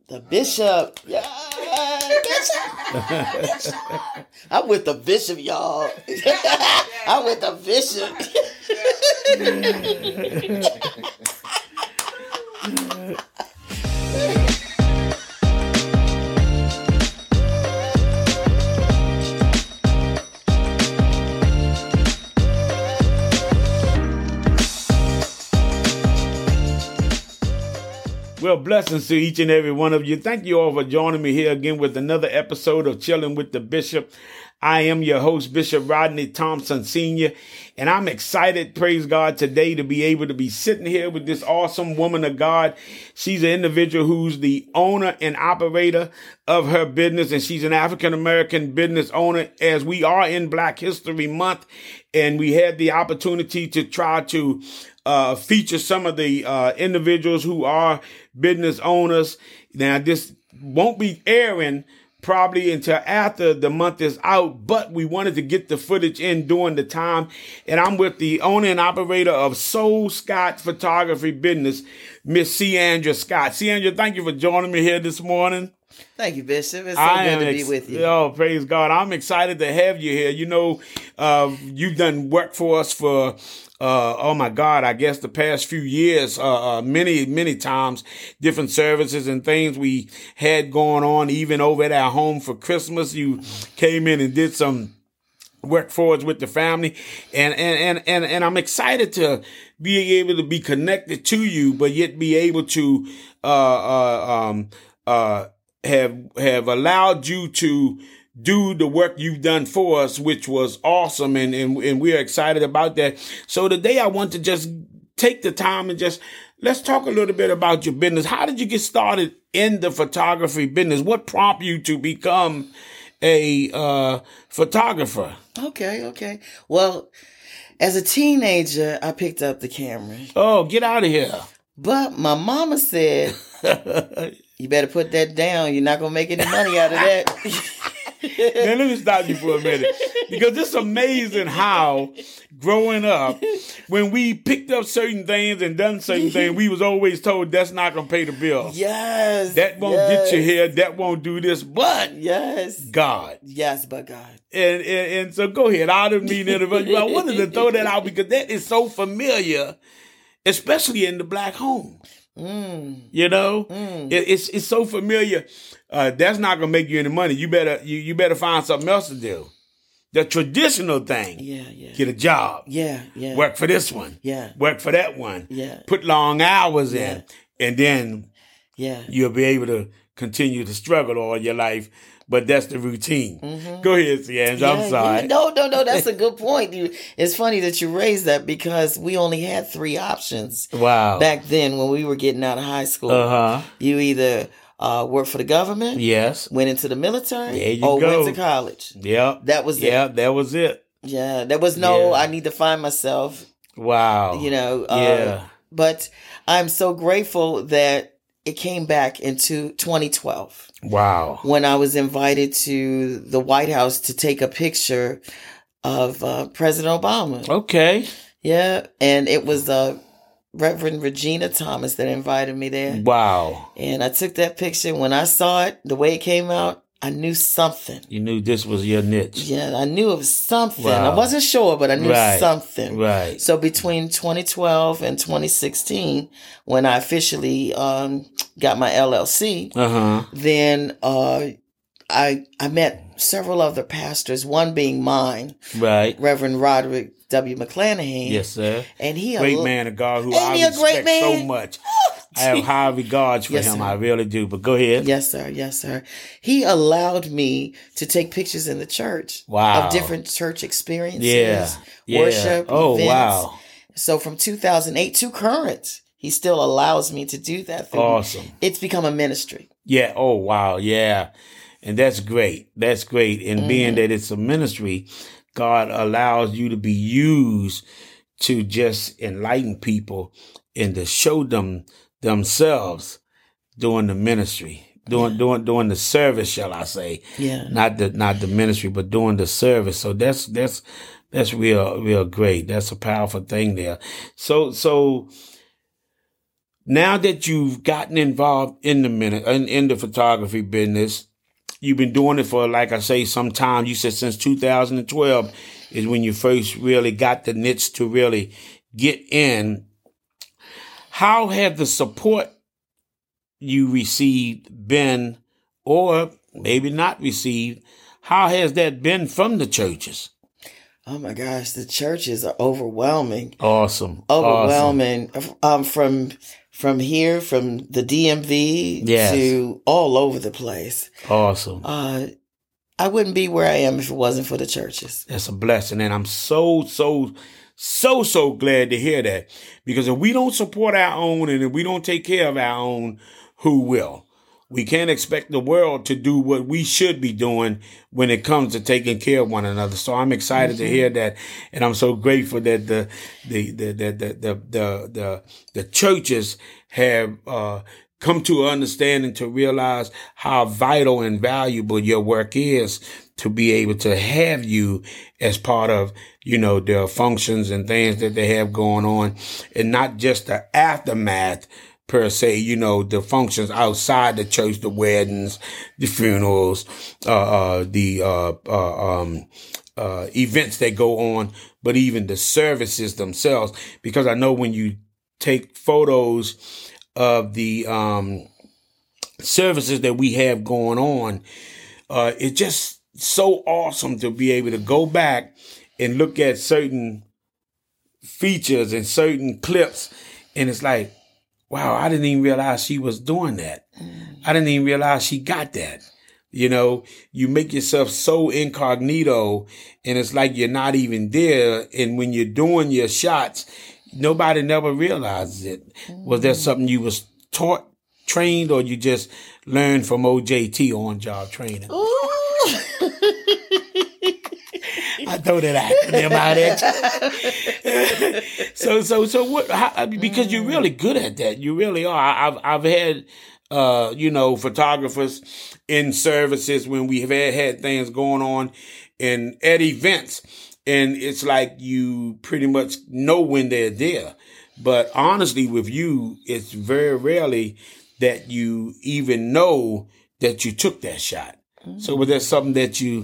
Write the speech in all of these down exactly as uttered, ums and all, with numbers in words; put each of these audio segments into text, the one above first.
The bishop. Yeah, bishop. Bishop. I'm with the bishop, y'all. I'm with the bishop. Well, blessings to each and every one of you. Thank you all for joining me here again with another episode of Chilling with the Bishop. I am your host, Bishop Rodney Thompson Senior, and I'm excited, praise God, today to be able to be sitting here with this awesome woman of God. She's an individual who's the owner and operator of her business, and she's an African-American business owner as we are in Black History Month, and we had the opportunity to try to uh, feature some of the uh, individuals who are business owners. Now, this won't be airing probably until after the month is out, but we wanted to get the footage in during the time. And I'm with the owner and operator of Soul Scott Photography Business, Miss Ciandra Scott. Ciandra, thank you for joining me here this morning. Thank you, Bishop. It's so I good am to ex- be with you. Oh, praise God. I'm excited to have you here. You know, uh, you've done work for us for, uh, oh my God, I guess the past few years, uh, uh, many, many times, different services and things we had going on, even over at our home for Christmas. You came in and did some work for us with the family. And, and, and, and, and I'm excited to be able to be connected to you, but yet be able to, uh, uh, um, uh, have have allowed you to do the work you've done for us, which was awesome, and, and and we're excited about that. So today I want to just take the time and just let's talk a little bit about your business. How did you get started in the photography business? What prompted you to become a uh, photographer? Okay, okay. Well, as a teenager, I picked up the camera. Oh, get out of here. But my mama said, you better put that down. You're not going to make any money out of that. Now, let me stop you for a minute. Because it's amazing how, growing up, when we picked up certain things and done certain things, we was always told that's not going to pay the bill. Yes. That won't yes. get you here. That won't do this. But yes, God. Yes, but God. And, and, and so go ahead. I didn't mean to interrupt you. I wanted to throw that out because that is so familiar, especially in the Black home. Mm. You know, mm. it, it's it's so familiar. Uh, that's not gonna make you any money. You better you, you better find something else to do. The traditional thing. Yeah, yeah. Get a job. Yeah, yeah. Work for this one. Yeah. Work for that one. Yeah. Put long hours yeah. in, and then yeah, you'll be able to continue to struggle all your life. But that's the routine. Mm-hmm. Go ahead, Ciandra. Yeah, I'm sorry. Yeah. No, no, no. That's a good point. You, it's funny that you raised that because we only had three options. Wow. Back then when we were getting out of high school. Uh-huh. You either uh, worked for the government. Yes. Went into the military. There you or go. went to college. Yep. That was yep, it. Yeah, that was it. Yeah. There was no, yeah. I need to find myself. Wow. You know. Uh, yeah. But I'm so grateful that it came back into twenty twelve. Wow. When I was invited to the White House to take a picture of uh, President Obama. Okay. Yeah. And it was uh, Reverend Regina Thomas that invited me there. Wow. And I took that picture. When I saw it, the way it came out, I knew something. You knew this was your niche. Yeah, I knew it was something. Wow. I wasn't sure, but I knew right. something. Right. So between twenty twelve and twenty sixteen, when I officially um, got my L L C, uh-huh. then uh, I I met several other pastors, one being mine, right, Reverend Roderick W. McClanahan. Yes, sir. And he great a, man of God who Ain't I he a respect great man? so much. I have high regards for yes, him. sir. I really do. But go ahead. Yes, sir. Yes, sir. He allowed me to take pictures in the church. Wow. Of different church experiences. Yeah. yeah. Worship. Oh, events. wow. So from two thousand eight to current, he still allows me to do that. Through. Awesome. It's become a ministry. Yeah. Oh, wow. Yeah. And that's great. That's great. And mm-hmm. being that it's a ministry, God allows you to be used to just enlighten people and to show them themselves doing the ministry, doing yeah. doing doing the service, shall I say? Yeah. Not the not the ministry, but doing the service. So that's that's that's real real great. That's a powerful thing there. So so now that you've gotten involved in the minute in, in the photography business, you've been doing it for, like I say, some time. You said since two thousand twelve is when you first really got the niche to really get in. How have the support you received been, or maybe not received? How has that been from the churches? Oh my gosh, the churches are overwhelming. Awesome. Overwhelming. Awesome. Um, from from here, from the D M V yes. to all over the place. Awesome. Uh, I wouldn't be where I am if it wasn't for the churches. That's a blessing. And I'm so, so, so, so glad to hear that. Because if we don't support our own and if we don't take care of our own, who will? We can't expect the world to do what we should be doing when it comes to taking care of one another. So I'm excited mm-hmm. to hear that, and I'm so grateful that the the the the the the the, the, the churches have uh, come to an understanding to realize how vital and valuable your work is, to be able to have you as part of, you know, their functions and things that they have going on, and not just the aftermath per se, you know, the functions outside the church, the weddings, the funerals, uh, uh the, uh, uh, um, uh, events that go on, but even the services themselves. Because I know when you take photos of the, um, services that we have going on, uh, it's just so awesome to be able to go back and look at certain features and certain clips. And it's like, wow, I didn't even realize she was doing that. Mm. I didn't even realize she got that. You know, you make yourself so incognito and it's like you're not even there. And when you're doing your shots, nobody never realizes it. Mm. Was that something you was taught, trained, or you just learned from O J T, on-job training? I throw that acronym out at you. so, so, so what, how, because you're really good at that. You really are. I've, I've had, uh, you know, photographers in services when we have had, had things going on and at events. And it's like you pretty much know when they're there. But honestly, with you, it's very rarely that you even know that you took that shot. Mm-hmm. So was that something that you,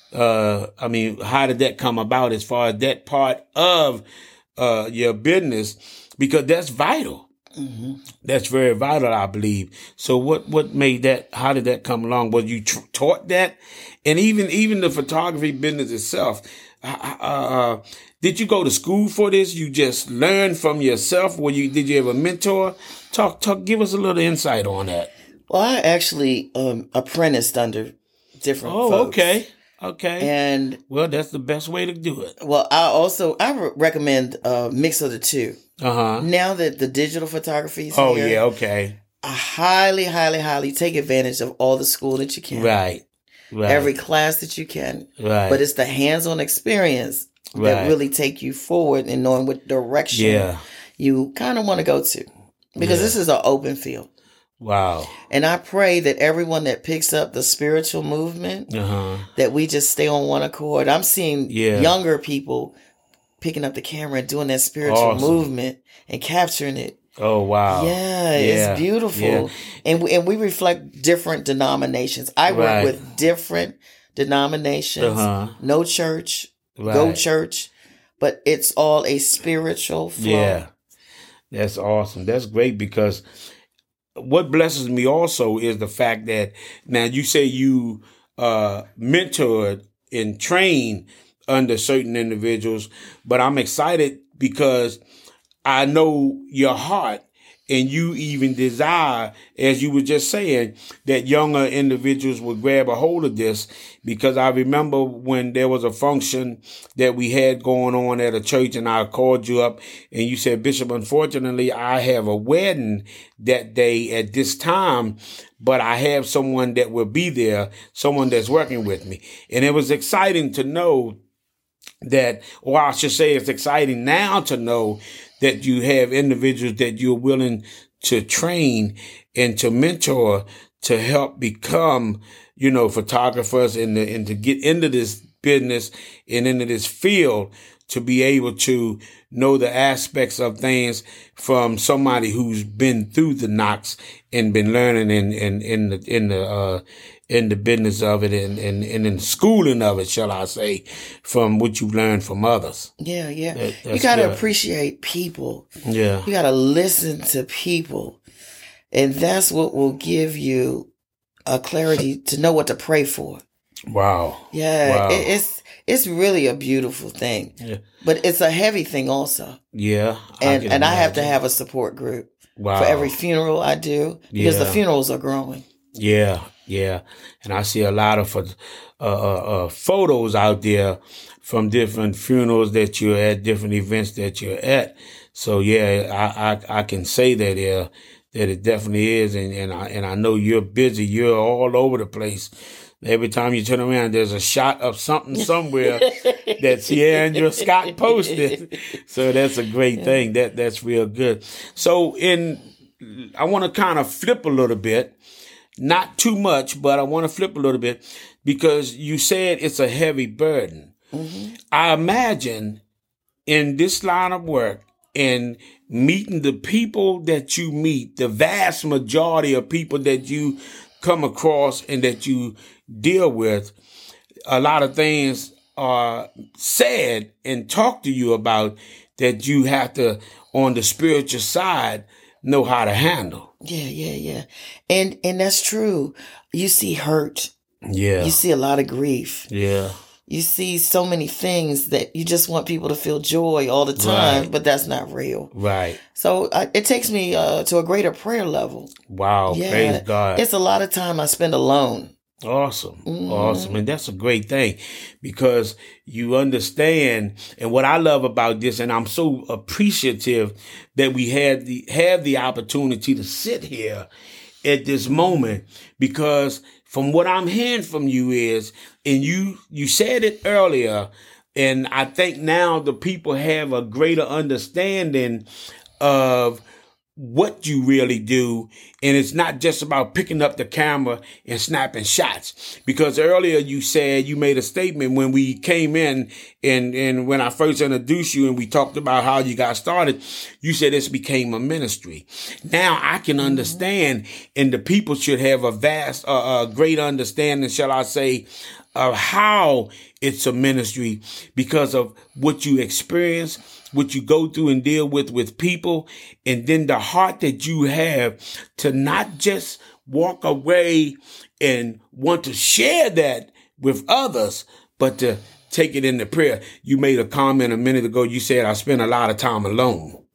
Uh, I mean, how did that come about as far as that part of uh, your business? Because that's vital. Mm-hmm. That's very vital, I believe. So what, what made that, how did that come along? Was you tr- taught that? And even, even the photography business itself, uh, uh, did you go to school for this? You just learned from yourself? Were you, did you have a mentor? Talk, talk, give us a little insight on that. Well, I actually um, apprenticed under different oh, folks. Okay. Okay. And well, that's the best way to do it. Well, I also, I re- recommend a mix of the two. Uh-huh. Now that the digital photography is oh, here. yeah. Okay. I highly, highly, highly take advantage of all the school that you can. Right. Right. Every class that you can. Right. But it's the hands-on experience right. that really take you forward in knowing what direction yeah. you kind of want to go to. Because yeah. this is an open field. Wow. And I pray that everyone that picks up the spiritual movement, uh-huh. that we just stay on one accord. I'm seeing yeah. younger people picking up the camera and doing that spiritual awesome. movement and capturing it. Oh, wow. Yeah, yeah. It's beautiful. Yeah. And, we, and we reflect different denominations. I work right. with different denominations. Uh-huh. No church, right. go church, but it's all a spiritual flow. Yeah, that's awesome. That's great because what blesses me also is the fact that now you say you uh, mentored and trained under certain individuals, but I'm excited because I know your heart and you even desire, as you were just saying, that younger individuals would grab a hold of this, because I remember when there was a function that we had going on at a church and I called you up and you said, Bishop, unfortunately, I have a wedding that day at this time, but I have someone that will be there, someone that's working with me. And it was exciting to know that, or I should say it's exciting now to know that you have individuals that you're willing to train and to mentor to help become, you know, photographers and, and to get into this business and into this field to be able to know the aspects of things from somebody who's been through the knocks and been learning in, in, in the, in the, uh, in the business of it and, and, and in the schooling of it, shall I say, from what you've learned from others. Yeah, yeah. That, you got to appreciate people. Yeah. You got to listen to people. And that's what will give you a clarity to know what to pray for. Wow. Yeah. Wow. It, it's, it's really a beautiful thing. Yeah. But it's a heavy thing also. Yeah. And, I and I have to have a support group. Wow. For every funeral I do, because yeah. the funerals are growing. Yeah, yeah. And I see a lot of uh, uh, uh, photos out there from different funerals that you're at, different events that you're at. So, yeah, I I, I can say that, yeah, that it definitely is. And, and, I, and I know you're busy. You're all over the place. Every time you turn around, there's a shot of something somewhere that Sierra and your Scott posted. So that's a great yeah. thing. That That's real good. So in, I want to kind of flip a little bit. Not too much, but I want to flip a little bit because you said it's a heavy burden. Mm-hmm. I imagine in this line of work and meeting the people that you meet, the vast majority of people that you come across and that you deal with, a lot of things are said and talked to you about that you have to, on the spiritual side, know how to handle. Yeah, yeah, yeah. And and that's true. You see hurt. Yeah. You see a lot of grief. Yeah. You see so many things that you just want people to feel joy all the time, right. but that's not real. Right. So uh, it takes me uh, to a greater prayer level. Wow. Yeah. Praise God. It's a lot of time I spend alone. Awesome. Mm-hmm. Awesome. And that's a great thing because you understand. And what I love about this, and I'm so appreciative that we had the, have the opportunity to sit here at this moment, because from what I'm hearing from you is, and you, you said it earlier, and I think now the people have a greater understanding of what you really do. And it's not just about picking up the camera and snapping shots. Because earlier you said, you made a statement when we came in and, and when I first introduced you and we talked about how you got started, you said this became a ministry. Now I can understand, and the people should have a vast, uh, a great understanding, shall I say, of how it's a ministry because of what you experience, what you go through and deal with with people, and then the heart that you have to not just walk away and want to share that with others, but to take it into prayer. You made a comment a minute ago. You said, I spend a lot of time alone.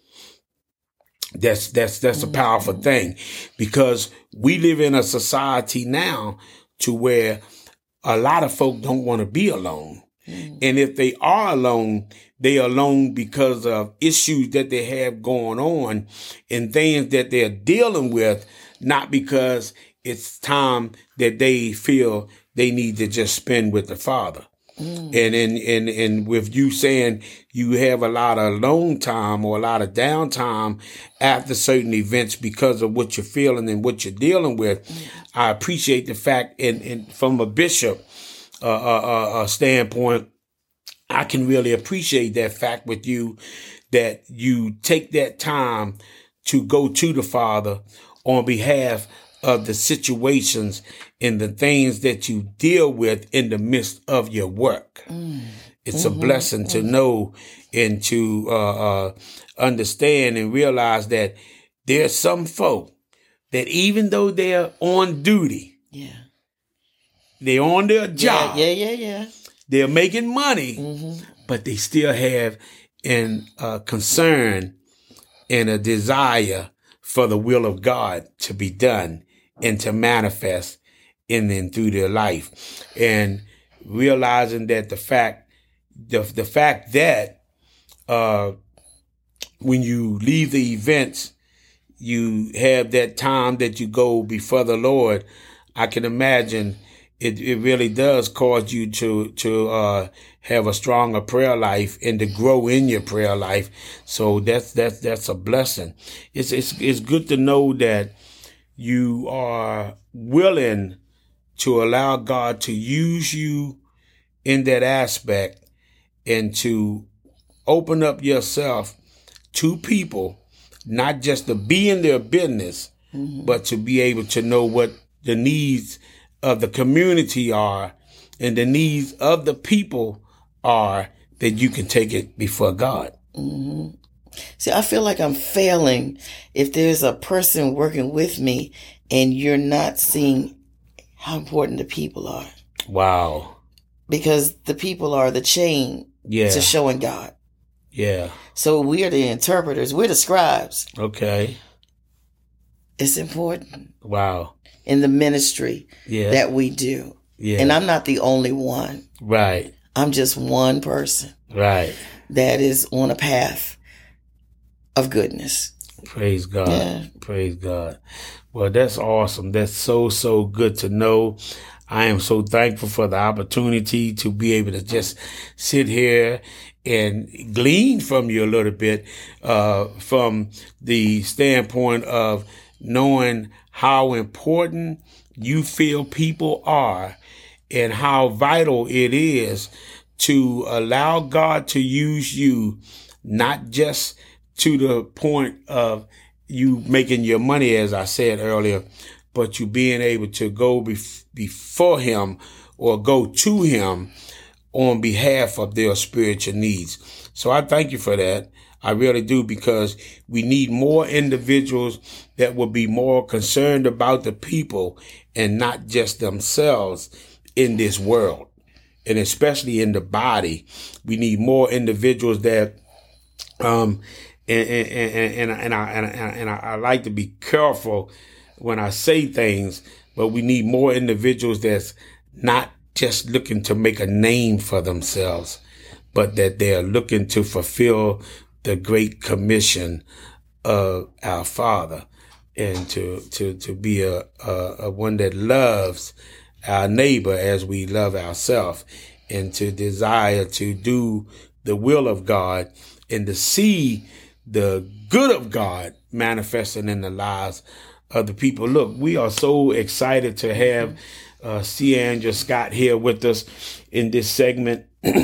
That's, that's, that's a powerful thing because we live in a society now to where a lot of folk don't want to be alone. Mm. And if they are alone, they are alone because of issues that they have going on and things that they're dealing with, not because it's time that they feel they need to just spend with the Father. Mm. And, and, and, and with you saying you have a lot of alone time or a lot of downtime after certain events because of what you're feeling and what you're dealing with, mm. I appreciate the fact, and, and from a bishop uh, uh, uh, standpoint, I can really appreciate that fact with you, that you take that time to go to the Father on behalf of the situations and the things that you deal with in the midst of your work. Mm. It's mm-hmm. a blessing to mm-hmm. know and to uh, uh, understand and realize that there's some folk that even though they're on duty, yeah, they're on their job, yeah, yeah, yeah, yeah. they're making money, mm-hmm. but they still have an uh, concern and a desire for the will of God to be done and to manifest in and through their life. And realizing that the fact, the, the fact that uh, when you leave the events, you have that time that you go before the Lord, I can imagine it, it really does cause you to, to, uh, have a stronger prayer life and to grow in your prayer life. So that's, that's, that's a blessing. It's, it's, it's good to know that you are willing to allow God to use you in that aspect and to open up yourself to people, not just to be in their business, mm-hmm. but to be able to know what the needs of the community are and the needs of the people are, that you can take it before God. Mm-hmm. See, I feel like I'm failing if there's a person working with me and you're not seeing how important the people are. Wow. Because the people are the chain yeah. to showing God. Yeah. So we are the interpreters. We're the scribes. Okay. It's important. Wow. In the ministry yeah. that we do. Yeah. And I'm not the only one. Right. I'm just one person. Right. That is on a path of goodness. Praise God. Yeah. Praise God. Well, that's awesome. That's so, so good to know. I am so thankful for the opportunity to be able to just sit here and glean from you a little bit, uh, from the standpoint of knowing how important you feel people are and how vital it is to allow God to use you, not just to the point of you making your money, as I said earlier, but you being able to go bef- before him or go to him on behalf of their spiritual needs. So I thank you for that. I really do, because we need more individuals that will be more concerned about the people and not just themselves in this world, and especially in the body. We need more individuals that, um, and, and, and, and, and, I, and, I, and I, I like to be careful when I say things, but we need more individuals that's not just looking to make a name for themselves, but that they're looking to fulfill the great commission of our Father, and to, to, to be a, a, a one that loves our neighbor as we love ourselves, and to desire to do the will of God and to see the good of God manifesting in the lives of the people. Look, we are so excited to have uh, Ciandra Scott here with us in this segment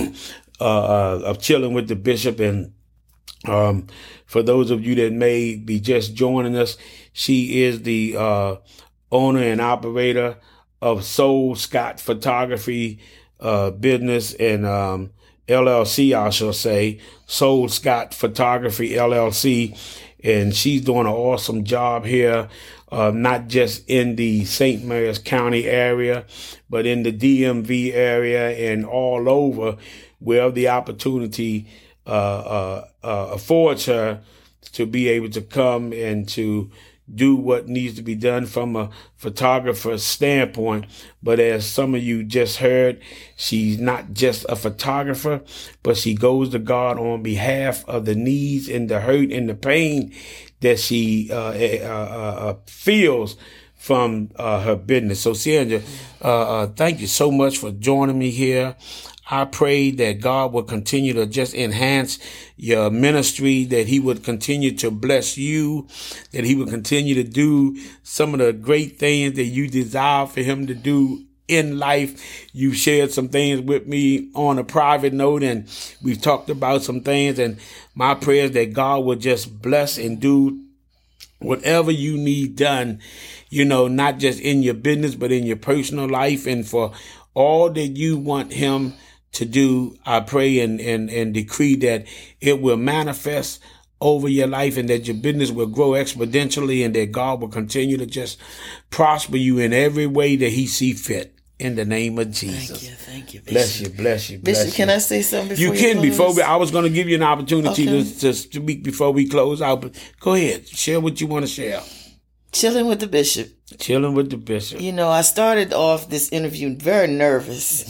uh, of Chilling with the Bishop. And um, for those of you that may be just joining us, she is the uh, owner and operator of Soul Scott Photography uh, business and um, L L C, I shall say, Soul Scott Photography L L C. And she's doing an awesome job here, uh, not just in the Saint Mary's County area, but in the D M V area and all over, where the opportunity uh, uh, uh, affords her to be able to come and to do what needs to be done from a photographer's standpoint. But as some of you just heard, she's not just a photographer, but she goes to God on behalf of the needs and the hurt and the pain that she uh, uh, uh, feels from uh, her business. So, Ciandra, uh, uh, thank you so much for joining me here. I pray that God will continue to just enhance your ministry, that he would continue to bless you, that he would continue to do some of the great things that you desire for him to do in life. You shared some things with me on a private note, and we've talked about some things, and my prayer is that God will just bless and do whatever you need done, you know, not just in your business, but in your personal life, and for all that you want him to do. I pray and, and, and decree that it will manifest over your life, and that your business will grow exponentially, and that God will continue to just prosper you in every way that he see fit. In the name of Jesus. Thank you, thank you, Bishop. Bless you, bless you, bless Bishop, you. Can I say something before you you can close? before we, I was going to give you an opportunity Okay. to, to speak before we close out, but go ahead, share what you want to share. Chilling with the Bishop. Chilling with the Bishop. You know, I started off this interview very nervous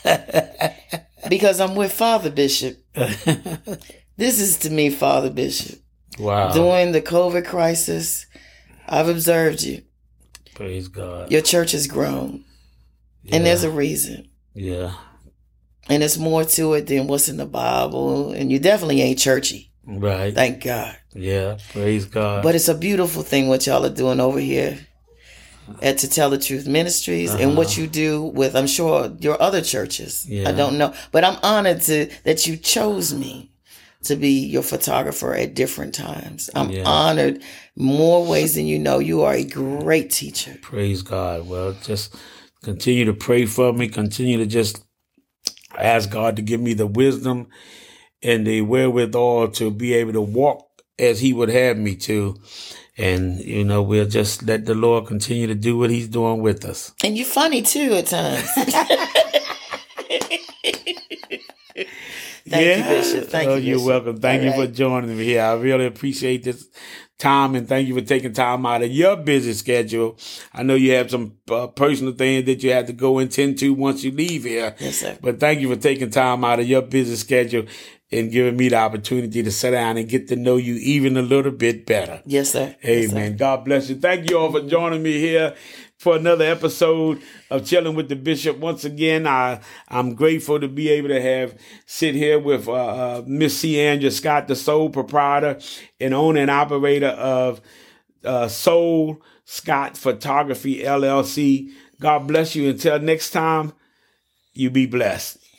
because I'm with Father Bishop. This is to me, Father Bishop. Wow. During the COVID crisis, I've observed you. Praise God. Your church has grown. Yeah. And there's a reason. Yeah. And it's more to it than what's in the Bible. And you definitely ain't churchy. Right. Thank God. Yeah. Praise God. But it's a beautiful thing what y'all are doing over here. at To Tell the Truth Ministries uh-huh. and what you do with, I'm sure, your other churches. Yeah. I don't know. But I'm honored to that you chose me to be your photographer at different times. I'm yeah. honored more ways than you know. You are a great teacher. Praise God. Well, just continue to pray for me. Continue to just ask God to give me the wisdom and the wherewithal to be able to walk as he would have me to. And, you know, we'll just let the Lord continue to do what he's doing with us. And you're funny, too, at times. Thank yeah. you, Bishop. Thank oh, you, you're Bishop. welcome. Thank All you right. for joining me here. I really appreciate this time, and thank you for taking time out of your busy schedule. I know you have some uh, personal things that you have to go and tend to once you leave here. Yes, sir. But thank you for taking time out of your busy schedule and giving me the opportunity to sit down and get to know you even a little bit better. Yes, sir. Amen. Yes, sir. God bless you. Thank you all for joining me here for another episode of Chilling with the Bishop. Once again, I, I'm grateful to be able to have sit here with uh, uh, Miss C. Andrea Scott, the sole proprietor and owner and operator of uh, Soul Scott Photography, L L C. God bless you. Until next time, you be blessed.